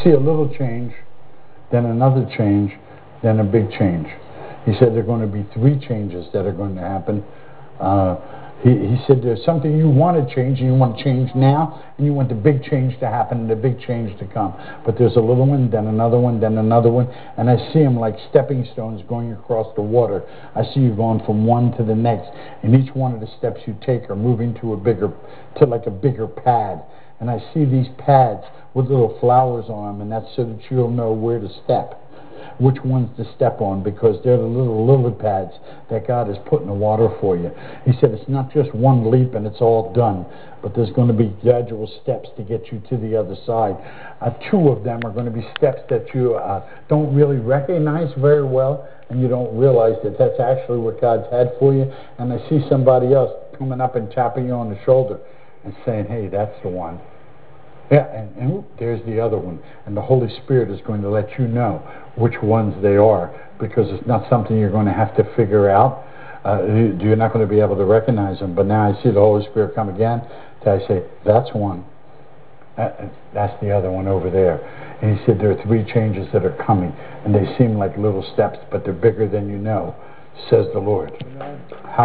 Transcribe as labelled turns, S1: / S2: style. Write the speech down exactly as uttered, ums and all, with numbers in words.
S1: see a little change, then another change, then a big change. He said there are going to be three changes that are going to happen. Uh, he, he said there's something you want to change, and you want to change now, and you want the big change to happen and the big change to come. But there's a little one, then another one, then another one, and I see them like stepping stones going across the water. I see you going from one to the next, and each one of the steps you take are moving to a bigger, to like a bigger pad. And I see these pads with little flowers on them, and that's so that you'll know where to step, which ones to step on, because they're the little lily pads that God has put in the water for you. He said it's not just one leap and it's all done, but there's going to be gradual steps to get you to the other side. Uh, two of them are going to be steps that you uh, don't really recognize very well, and you don't realize that that's actually what God's had for you. And I see somebody else coming up and tapping you on the shoulder and saying, hey, that's the one. Yeah, and, and whoop, there's the other one. And the Holy Spirit is going to let you know which ones they are, because it's not something you're going to have to figure out. Uh, you, you're not going to be able to recognize them. But now I see the Holy Spirit come again. So I say, that's one. Uh, that's the other one over there. And he said there are three changes that are coming, and they seem like little steps, but they're bigger than you know, says the Lord.